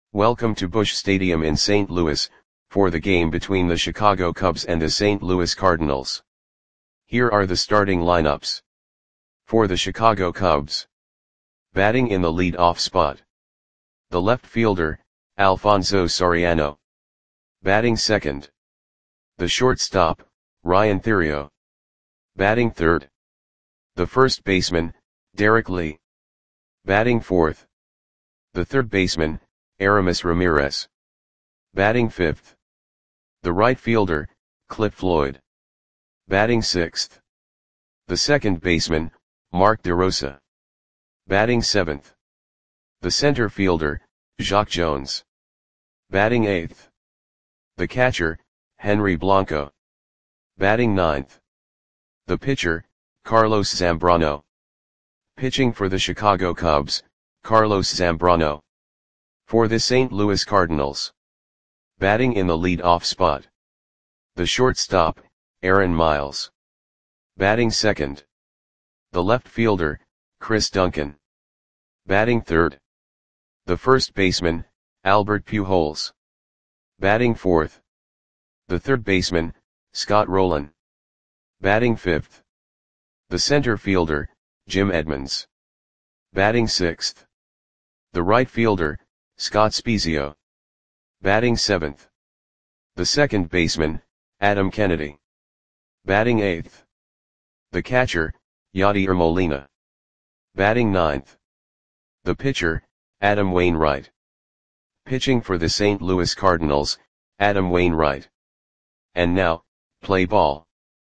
Welcome to Busch Stadium in St. Louis, for the game between the Chicago Cubs and the St. Louis Cardinals. Here are the starting lineups. For the Chicago Cubs. Batting in the lead-off spot. The left fielder, Alfonso Soriano. Batting second. The shortstop, Ryan Theriot. Batting third. The first baseman, Derek Lee. Batting fourth. The third baseman, Aramis Ramirez. Batting fifth. The right fielder, Cliff Floyd. Batting sixth. The second baseman, Mark DeRosa. Batting seventh. The center fielder, Jacque Jones. Batting eighth. The catcher, Henry Blanco. Batting ninth. The pitcher, Carlos Zambrano. Pitching for the Chicago Cubs, Carlos Zambrano. For the St. Louis Cardinals. Batting in the lead-off spot. The shortstop, Aaron Miles. Batting second. The left fielder, Chris Duncan. Batting third. The first baseman, Albert Pujols. Batting fourth. The third baseman, Scott Rolen. Batting fifth. The center fielder, Jim Edmonds. Batting sixth. The right fielder, Scott Spiezio. Batting seventh. The second baseman, Adam Kennedy. Batting eighth. The catcher, Yadier Molina. Batting ninth. The pitcher, Adam Wainwright. Pitching for the St. Louis Cardinals, Adam Wainwright. And now, play ball.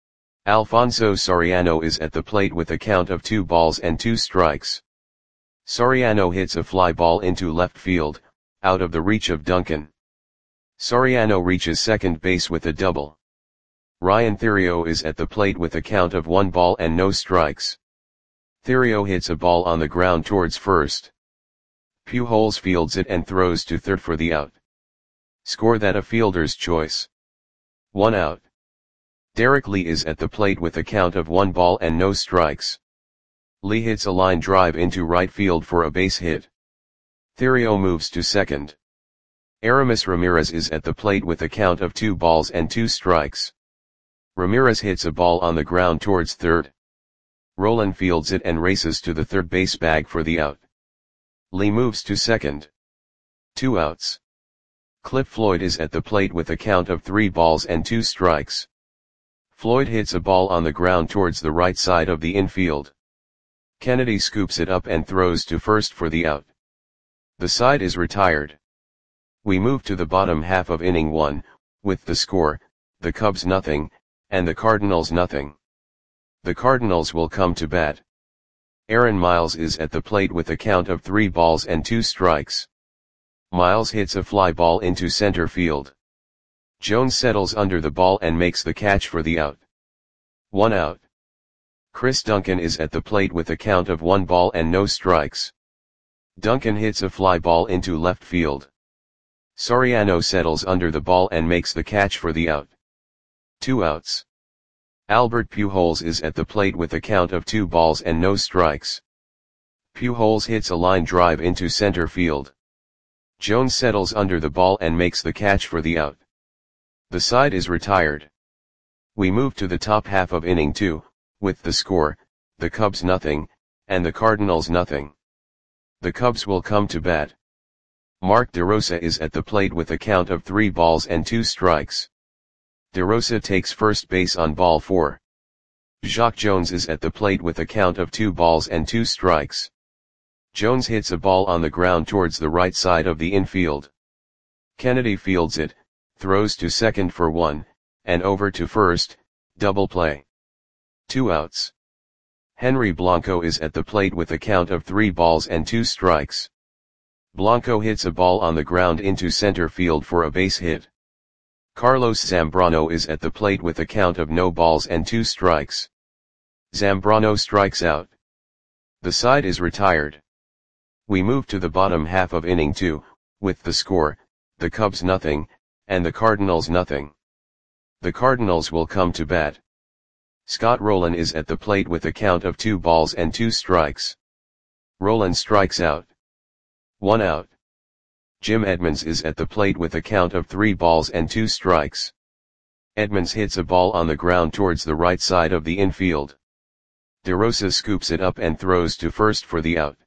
Alfonso Soriano is at the plate with a count of 2-2. Soriano hits a fly ball into left field, out of the reach of Duncan. Soriano reaches second base with a double. Ryan Theriot is at the plate with a count of 1-0. Theriot hits a ball on the ground towards first. Pujols fields it and throws to third for the out. Score that a fielder's choice. 1 out. Derek Lee is at the plate with a count of 1-0. Lee hits a line drive into right field for a base hit. Theriot moves to second. Aramis Ramirez is at the plate with a count of 2-2. Ramirez hits a ball on the ground towards third. Rolen fields it and races to the third base bag for the out. Lee moves to second. 2 outs. Cliff Floyd is at the plate with a count of 3-2. Floyd hits a ball on the ground towards the right side of the infield. Kennedy scoops it up and throws to first for the out. The side is retired. We move to the bottom half of inning 1, with the score, the Cubs nothing, and the Cardinals nothing. The Cardinals will come to bat. Aaron Miles is at the plate with a count of 3-2. Miles hits a fly ball into center field. Jones settles under the ball and makes the catch for the out. 1 out. Chris Duncan is at the plate with a count of 1-0. Duncan hits a fly ball into left field. Soriano settles under the ball and makes the catch for the out. 2 outs. Albert Pujols is at the plate with a count of 2-0. Pujols hits a line drive into center field. Jones settles under the ball and makes the catch for the out. The side is retired. We move to the top half of inning 2, with the score, the Cubs nothing, and the Cardinals nothing. The Cubs will come to bat. Mark DeRosa is at the plate with a count of 3-2. DeRosa takes first base on ball 4. Jacque Jones is at the plate with a count of 2-2. Jones hits a ball on the ground towards the right side of the infield. Kennedy fields it, throws to second for 1, and over to first, double play. 2 outs. Henry Blanco is at the plate with a count of 3-2. Blanco hits a ball on the ground into center field for a base hit. Carlos Zambrano is at the plate with a count of 0-2. Zambrano strikes out. The side is retired. We move to the bottom half of inning 2, with the score, the Cubs nothing, and the Cardinals nothing. The Cardinals will come to bat. Scott Rolen is at the plate with a count of 2-2. Rolen strikes out. 1 out. Jim Edmonds is at the plate with a count of 3 balls and 2 strikes. Edmonds hits a ball on the ground towards the right side of the infield. DeRosa scoops it up and throws to first for the out.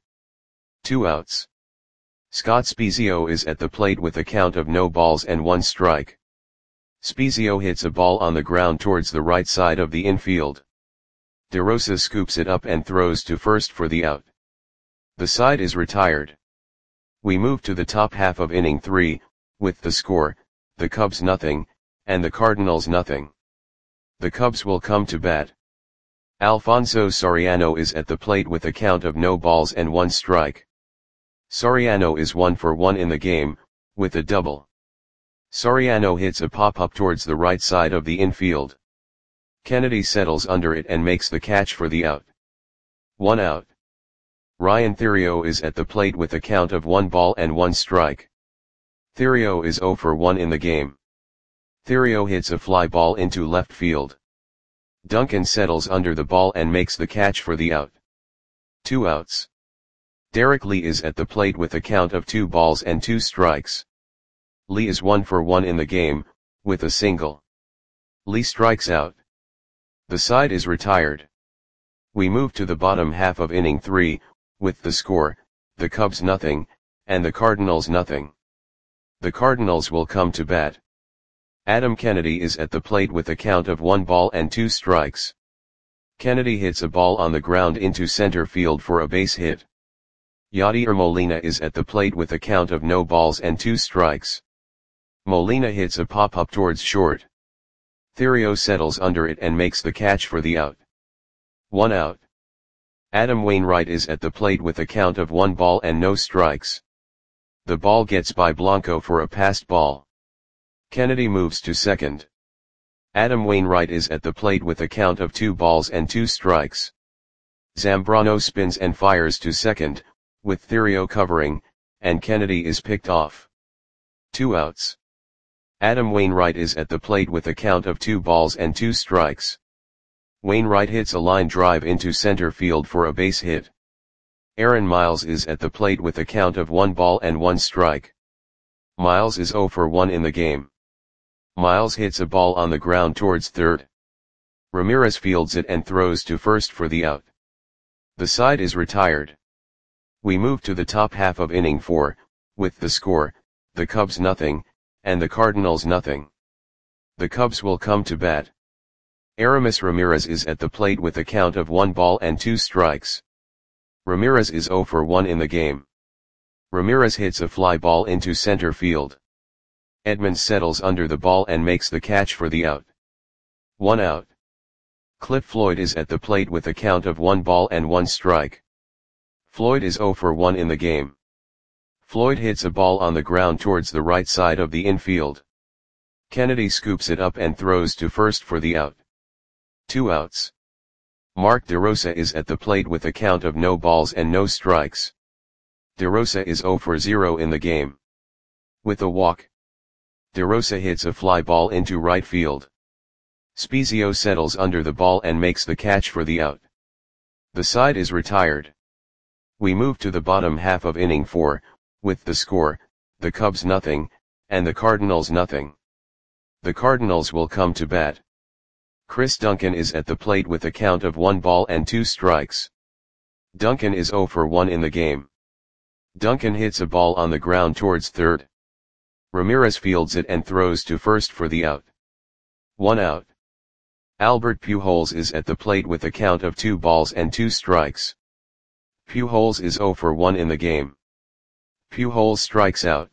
2 outs. Scott Spiezio is at the plate with a count of no balls and 1 strike. Spiezio hits a ball on the ground towards the right side of the infield. DeRosa scoops it up and throws to first for the out. The side is retired. We move to the top half of inning 3, with the score, the Cubs nothing, and the Cardinals nothing. The Cubs will come to bat. Alfonso Soriano is at the plate with a count of no balls and 1 strike. Soriano is 1 for 1 in the game, with a double. Soriano hits a pop-up towards the right side of the infield. Kennedy settles under it and makes the catch for the out. 1 out. Ryan Theriot is at the plate with a count of 1 ball and 1 strike. Theriot is 0 for 1 in the game. Theriot hits a fly ball into left field. Duncan settles under the ball and makes the catch for the out. 2 outs. Derek Lee is at the plate with a count of 2 balls and 2 strikes. Lee is 1 for 1 in the game, with a single. Lee strikes out. The side is retired. We move to the bottom half of inning 3, with the score, the Cubs nothing, and the Cardinals nothing. The Cardinals will come to bat. Adam Kennedy is at the plate with a count of 1 ball and 2 strikes. Kennedy hits a ball on the ground into center field for a base hit. Yadier Molina is at the plate with a count of no balls and 2 strikes. Molina hits a pop-up towards short. Theriot settles under it and makes the catch for the out. 1 out. Adam Wainwright is at the plate with a count of 1 ball and no strikes. The ball gets by Blanco for a passed ball. Kennedy moves to second. Adam Wainwright is at the plate with a count of 2 balls and 2 strikes. Zambrano spins and fires to second, with Theriot covering, and Kennedy is picked off. 2 outs. Adam Wainwright is at the plate with a count of 2 balls and 2 strikes. Wainwright hits a line drive into center field for a base hit. Aaron Miles is at the plate with a count of 1 ball and 1 strike. Miles is 0 for 1 in the game. Miles hits a ball on the ground towards third. Ramirez fields it and throws to first for the out. The side is retired. We move to the top half of inning 4, with the score, the Cubs nothing, and the Cardinals nothing. The Cubs will come to bat. Aramis Ramirez is at the plate with a count of 1 ball and 2 strikes. Ramirez is 0 for 1 in the game. Ramirez hits a fly ball into center field. Edmonds settles under the ball and makes the catch for the out. 1 out. Cliff Floyd is at the plate with a count of 1 ball and 1 strike. Floyd is 0 for 1 in the game. Floyd hits a ball on the ground towards the right side of the infield. Kennedy scoops it up and throws to first for the out. 2 outs. Mark DeRosa is at the plate with a count of no balls and no strikes. DeRosa is 0 for 0 in the game. With a walk. DeRosa hits a fly ball into right field. Spiezio settles under the ball and makes the catch for the out. The side is retired. We move to the bottom half of inning 4, with the score, the Cubs nothing, and the Cardinals nothing. The Cardinals will come to bat. Chris Duncan is at the plate with a count of 1 ball and 2 strikes. Duncan is 0 for 1 in the game. Duncan hits a ball on the ground towards third. Ramirez fields it and throws to first for the out. 1 out. Albert Pujols is at the plate with a count of 2 balls and 2 strikes. Pujols is 0 for 1 in the game. Pujols strikes out.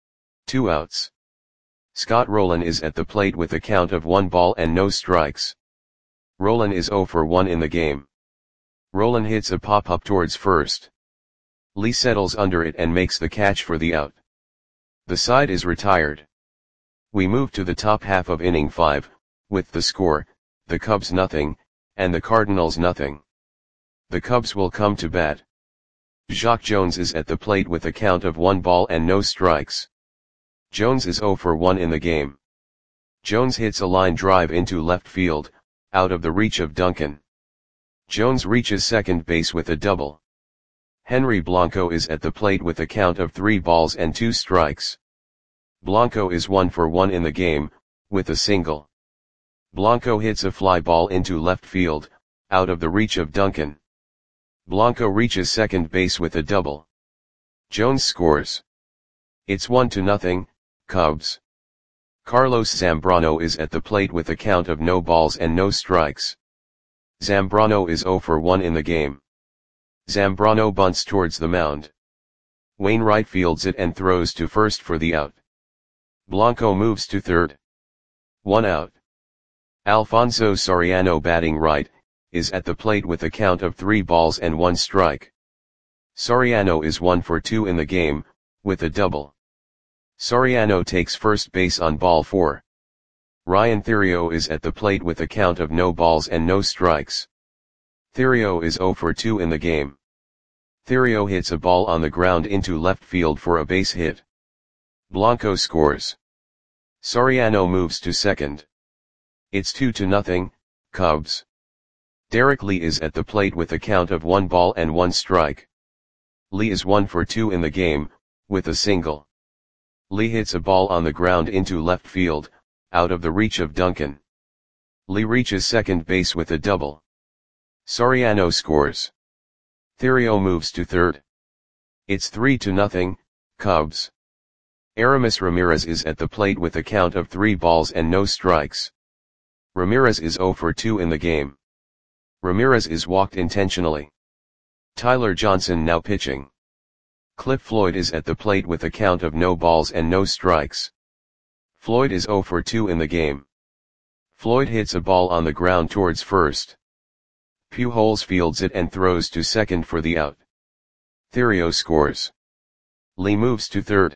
2 outs. Scott Rolen is at the plate with a count of 1 ball and no strikes. Rolen is 0 for 1 in the game. Rolen hits a pop-up towards first. Lee settles under it and makes the catch for the out. The side is retired. We move to the top half of inning 5, with the score, the Cubs nothing, and the Cardinals nothing. The Cubs will come to bat. Jacque Jones is at the plate with a count of 1 ball and no strikes. Jones is 0 for 1 in the game. Jones hits a line drive into left field, out of the reach of Duncan. Jones reaches second base with a double. Henry Blanco is at the plate with a count of 3 balls and 2 strikes. Blanco is 1 for 1 in the game, with a single. Blanco hits a fly ball into left field, out of the reach of Duncan. Blanco reaches second base with a double. Jones scores. It's 1-0, Cubs. Carlos Zambrano is at the plate with a count of no balls and no strikes. Zambrano is 0 for 1 in the game. Zambrano bunts towards the mound. Wainwright fields it and throws to first for the out. Blanco moves to third. 1 out. Alfonso Soriano, batting right, is at the plate with a count of 3 balls and 1 strike. Soriano is 1 for 2 in the game, with a double. Soriano takes first base on ball 4. Ryan Theriot is at the plate with a count of no balls and no strikes. Theriot is 0 for 2 in the game. Theriot hits a ball on the ground into left field for a base hit. Blanco scores. Soriano moves to second. It's 2-0, Cubs. Derek Lee is at the plate with a count of 1 ball and 1 strike. Lee is 1 for 2 in the game, with a single. Lee hits a ball on the ground into left field, out of the reach of Duncan. Lee reaches second base with a double. Soriano scores. Theriot moves to third. It's 3-0, Cubs. Aramis Ramirez is at the plate with a count of 3 balls and no strikes. Ramirez is 0 for 2 in the game. Ramirez is walked intentionally. Tyler Johnson now pitching. Cliff Floyd is at the plate with a count of no balls and no strikes. Floyd is 0 for 2 in the game. Floyd hits a ball on the ground towards first. Pujols fields it and throws to second for the out. Theriot scores. Lee moves to third.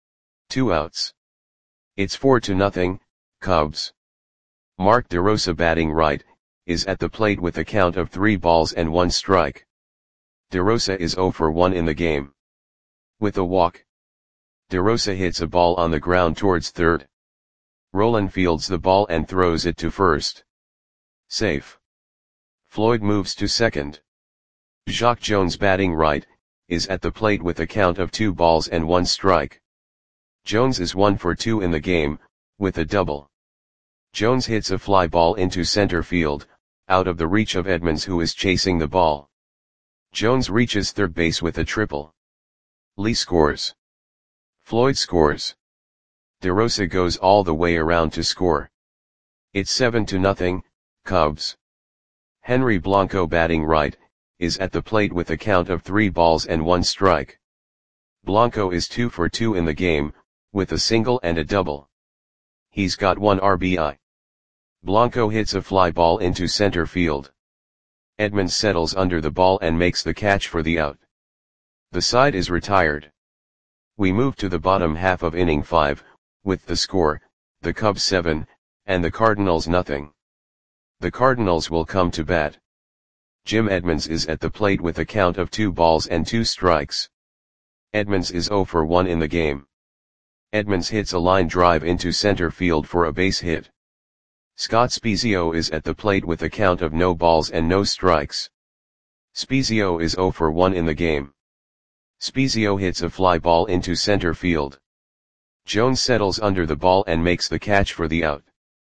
2 outs. It's 4-0, Cubs. Mark DeRosa, batting right, is at the plate with a count of 3 balls and 1 strike. DeRosa is 0 for 1 in the game. With a walk. DeRosa hits a ball on the ground towards third. Rolen fields the ball and throws it to first. Safe. Floyd moves to second. Jacque Jones, batting right, is at the plate with a count of 2 balls and 1 strike. Jones is 1 for 2 in the game, with a double. Jones hits a fly ball into center field, out of the reach of Edmonds, who is chasing the ball. Jones reaches third base with a triple. Lee scores. Floyd scores. DeRosa goes all the way around to score. It's 7-0, Cubs. Henry Blanco, batting right, is at the plate with a count of 3 balls and 1 strike. Blanco is 2 for 2 in the game, with a single and a double. He's got 1 RBI. Blanco hits a fly ball into center field. Edmonds settles under the ball and makes the catch for the out. The side is retired. We move to the bottom half of inning 5, with the score, the Cubs 7, and the Cardinals nothing. The Cardinals will come to bat. Jim Edmonds is at the plate with a count of 2 balls and 2 strikes. Edmonds is 0 for 1 in the game. Edmonds hits a line drive into center field for a base hit. Scott Spiezio is at the plate with a count of no balls and no strikes. Spiezio is 0 for 1 in the game. Spiezio hits a fly ball into center field. Jones settles under the ball and makes the catch for the out.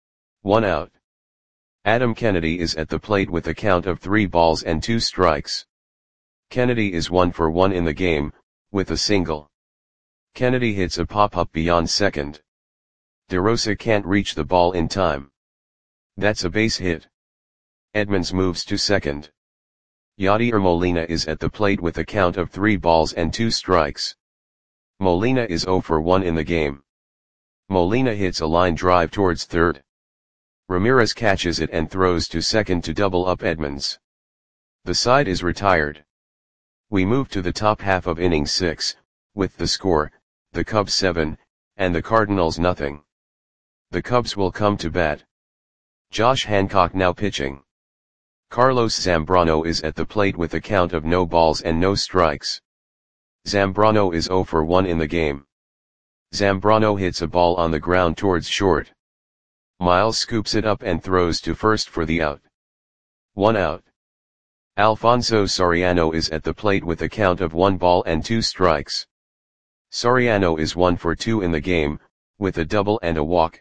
1 out. Adam Kennedy is at the plate with a count of 3 balls and 2 strikes. Kennedy is 1 for 1 in the game, with a single. Kennedy hits a pop-up beyond second. DeRosa can't reach the ball in time. That's a base hit. Edmonds moves to second. Yadier Molina is at the plate with a count of 3 balls and 2 strikes. Molina is 0 for 1 in the game. Molina hits a line drive towards third. Ramirez catches it and throws to second to double up Edmonds. The side is retired. We move to the top half of inning 6, with the score, the Cubs 7, and the Cardinals nothing. The Cubs will come to bat. Josh Hancock now pitching. Carlos Zambrano is at the plate with a count of no balls and no strikes. Zambrano is 0 for 1 in the game. Zambrano hits a ball on the ground towards short. Miles scoops it up and throws to first for the out. 1 out. Alfonso Soriano is at the plate with a count of 1 ball and 2 strikes. Soriano is 1 for 2 in the game, with a double and a walk.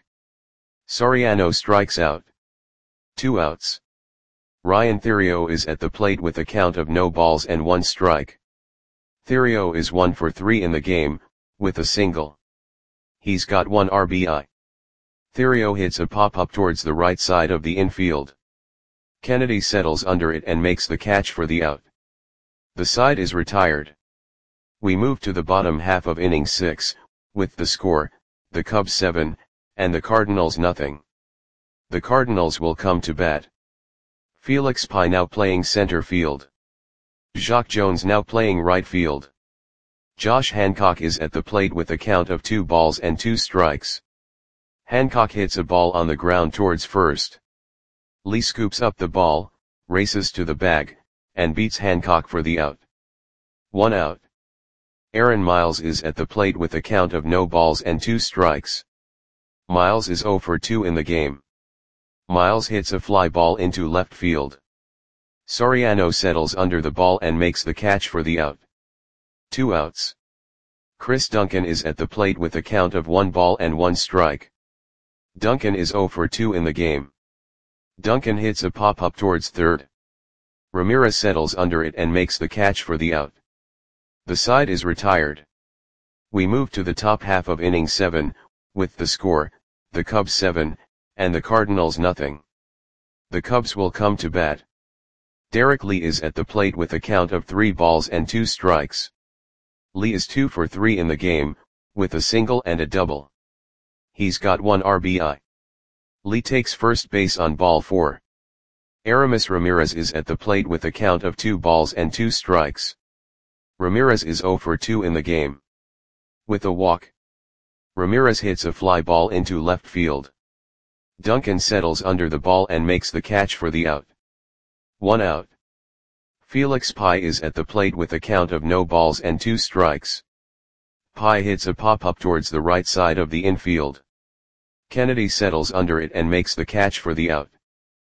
Soriano strikes out. 2 outs. Ryan Theriot is at the plate with a count of no balls and 1 strike. Theriot is 1 for 3 in the game, with a single. He's got 1 RBI. Theriot hits a pop-up towards the right side of the infield. Kennedy settles under it and makes the catch for the out. The side is retired. We move to the bottom half of inning 6, with the score, the Cubs 7, and the Cardinals nothing. The Cardinals will come to bat. Felix Pie now playing center field. Jacque Jones now playing right field. Josh Hancock is at the plate with a count of 2 balls and 2 strikes. Hancock hits a ball on the ground towards first. Lee scoops up the ball, races to the bag, and beats Hancock for the out. 1 out. Aaron Miles is at the plate with a count of no balls and 2 strikes. Miles is 0 for 2 in the game. Miles hits a fly ball into left field. Soriano settles under the ball and makes the catch for the out. 2 outs. Chris Duncan is at the plate with a count of 1 ball and 1 strike. Duncan is 0 for 2 in the game. Duncan hits a pop-up towards third. Ramirez settles under it and makes the catch for the out. The side is retired. We move to the top half of inning 7, with the score, the Cubs 7, and the Cardinals nothing. The Cubs will come to bat. Derek Lee is at the plate with a count of 3 balls and 2 strikes. Lee is 2 for 3 in the game, with a single and a double. He's got 1 RBI. Lee takes first base on ball 4. Aramis Ramirez is at the plate with a count of 2 balls and 2 strikes. Ramirez is 0 for 2 in the game. With a walk. Ramirez hits a fly ball into left field. Duncan settles under the ball and makes the catch for the out. 1 out. Felix Pie is at the plate with a count of no balls and 2 strikes. Pie hits a pop-up towards the right side of the infield. Kennedy settles under it and makes the catch for the out.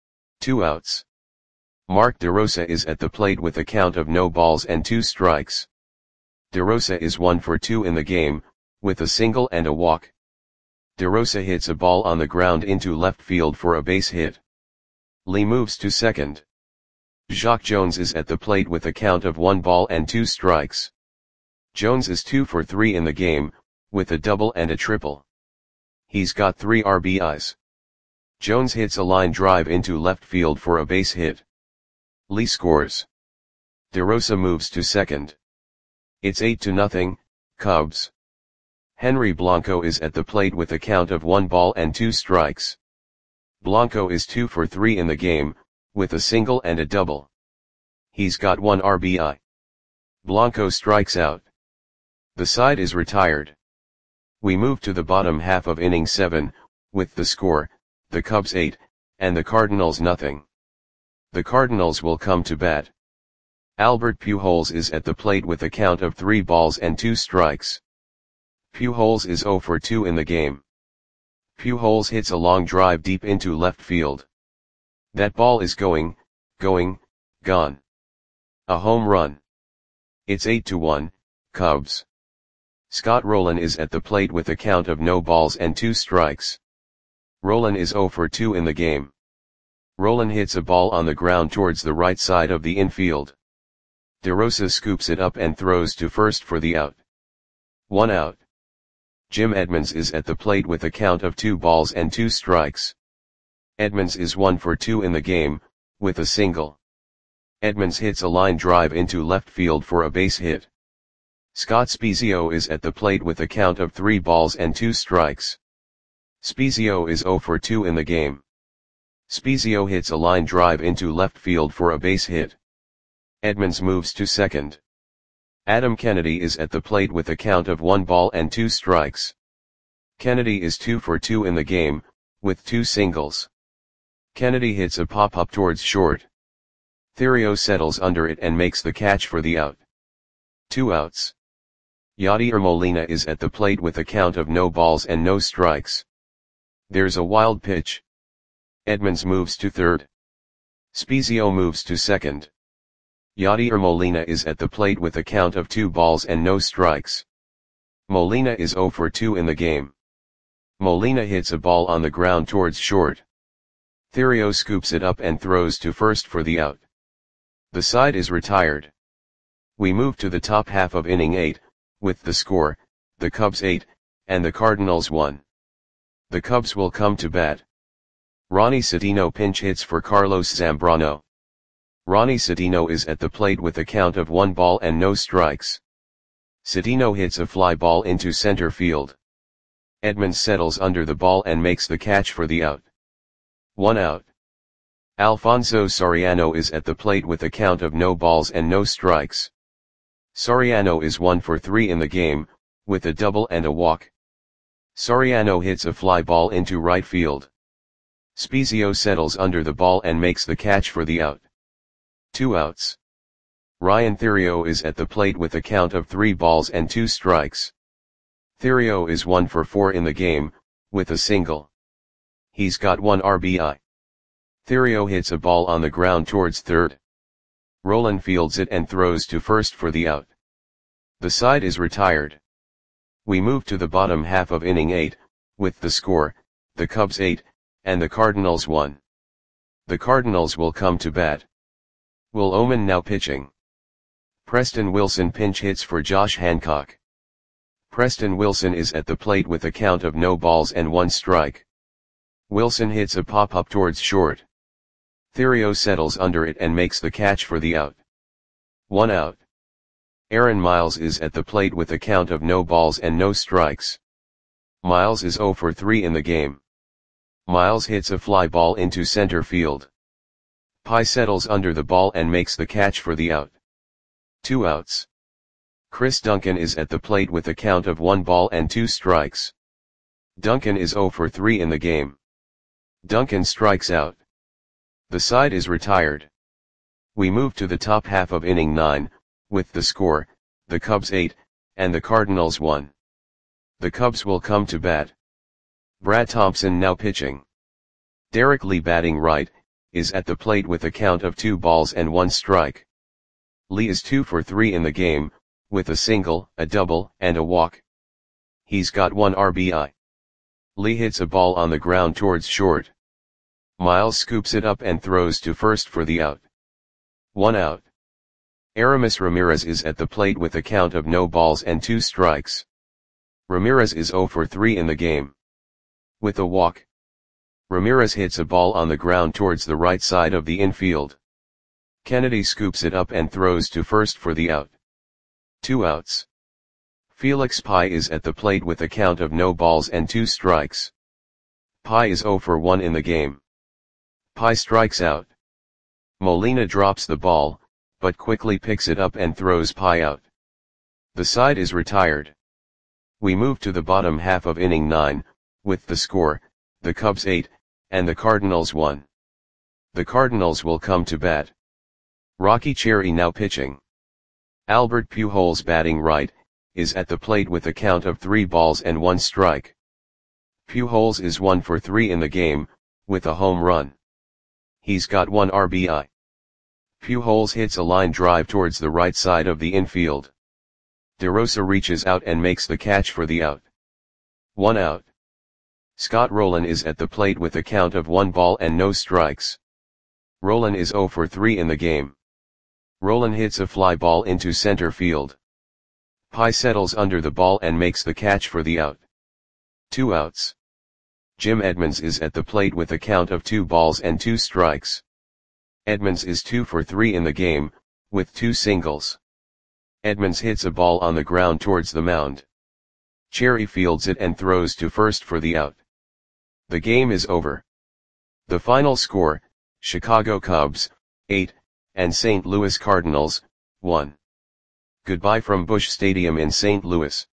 2 outs. Mark DeRosa is at the plate with a count of no balls and 2 strikes. DeRosa is 1 for 2 in the game, with a single and a walk. DeRosa hits a ball on the ground into left field for a base hit. Lee moves to second. Jacque Jones is at the plate with a count of 1 ball and 2 strikes. Jones is 2 for 3 in the game, with a double and a triple. He's got 3 RBIs. Jones hits a line drive into left field for a base hit. Lee scores. DeRosa moves to second. It's 8-0, Cubs. Henry Blanco is at the plate with a count of 1 ball and 2 strikes. Blanco is 2 for 3 in the game, with a single and a double. He's got 1 RBI. Blanco strikes out. The side is retired. We move to the bottom half of inning 7, with the score, the Cubs 8, and the Cardinals nothing. The Cardinals will come to bat. Albert Pujols is at the plate with a count of 3 balls and 2 strikes. Pujols is 0 for 2 in the game. Pujols hits a long drive deep into left field. That ball is gone. A home run. It's 8-1, Cubs. Scott Rowland is at the plate with a count of no balls and 2 strikes. Rowland is 0 for 2 in the game. Rowland hits a ball on the ground towards the right side of the infield. DeRosa scoops it up and throws to first for the out. 1 out. Jim Edmonds is at the plate with a count of 2 balls and 2 strikes. Edmonds is 1 for 2 in the game, with a single. Edmonds hits a line drive into left field for a base hit. Scott Spiezio is at the plate with a count of 3 balls and 2 strikes. Spiezio is 0 for 2 in the game. Spiezio hits a line drive into left field for a base hit. Edmonds moves to second. Adam Kennedy is at the plate with a count of 1 ball and 2 strikes. Kennedy is 2 for 2 in the game, with 2 singles. Kennedy hits a pop-up towards short. Theriot settles under it and makes the catch for the out. 2 outs. Yadier Molina is at the plate with a count of no balls and no strikes. There's a wild pitch. Edmonds moves to third. Spiezio moves to second. Yadier Molina is at the plate with a count of 2 balls and no strikes. Molina is 0 for 2 in the game. Molina hits a ball on the ground towards short. Thairo scoops it up and throws to first for the out. The side is retired. We move to the top half of inning 8, with the score, the Cubs 8, and the Cardinals 1. The Cubs will come to bat. Ronnie Citino pinch hits for Carlos Zambrano. Ronnie Citino is at the plate with a count of 1 ball and no strikes. Citino hits a fly ball into center field. Edmonds settles under the ball and makes the catch for the out. 1 out. Alfonso Soriano is at the plate with a count of no balls and no strikes. Soriano is 1 for 3 in the game, with a double and a walk. Soriano hits a fly ball into right field. Spezio settles under the ball and makes the catch for the out. 2 outs. Ryan Thairo is at the plate with a count of 3 balls and 2 strikes. Thairo is 1 for 4 in the game, with a single. He's got 1 RBI. Thairo hits a ball on the ground towards third. Roland fields it and throws to first for the out. The side is retired. We move to the bottom half of inning 8, with the score, the Cubs 8, and the Cardinals 1. The Cardinals will come to bat. Will Oman now pitching. Preston Wilson pinch hits for Josh Hancock. Preston Wilson is at the plate with a count of no balls and 1 strike. Wilson hits a pop-up towards short. Thairo settles under it and makes the catch for the out. 1 out. Aaron Miles is at the plate with a count of no balls and no strikes. Miles is 0 for 3 in the game. Miles hits a fly ball into center field. Pye settles under the ball and makes the catch for the out. 2 outs. Chris Duncan is at the plate with a count of 1 ball and 2 strikes. Duncan is 0 for 3 in the game. Duncan strikes out. The side is retired. We move to the top half of inning 9, with the score, the Cubs 8, and the Cardinals 1. The Cubs will come to bat. Brad Thompson now pitching. Derek Lee batting right, is at the plate with a count of 2 balls and 1 strike. Lee is 2 for 3 in the game, with a single, a double, and a walk. He's got 1 RBI. Lee hits a ball on the ground towards short. Miles scoops it up and throws to first for the out. 1 out. Aramis Ramirez is at the plate with a count of no balls and 2 strikes. Ramirez is 0 for 3 in the game. With a walk. Ramirez hits a ball on the ground towards the right side of the infield. Kennedy scoops it up and throws to first for the out. 2 outs. Felix Pye is at the plate with a count of no balls and 2 strikes. Pye is 0 for 1 in the game. Pye strikes out. Molina drops the ball, but quickly picks it up and throws Pye out. The side is retired. We move to the bottom half of inning 9, with the score, the Cubs 8, and the Cardinals 1. The Cardinals will come to bat. Rocky Cherry now pitching. Albert Pujols batting right, is at the plate with a count of 3 balls and 1 strike. Pujols is 1 for 3 in the game, with a home run. He's got 1 RBI. Pujols hits a line drive towards the right side of the infield. DeRosa reaches out and makes the catch for the out. 1 out. Scott Rolen is at the plate with a count of 1 ball and no strikes. Rolen is 0 for 3 in the game. Rolen hits a fly ball into center field. Pye settles under the ball and makes the catch for the out. 2 outs. Jim Edmonds is at the plate with a count of 2 balls and 2 strikes. Edmonds is 2 for 3 in the game, with 2 singles. Edmonds hits a ball on the ground towards the mound. Cherry fields it and throws to first for the out. The game is over. The final score, Chicago Cubs, 8, and St. Louis Cardinals, 1. Goodbye from Busch Stadium in St. Louis.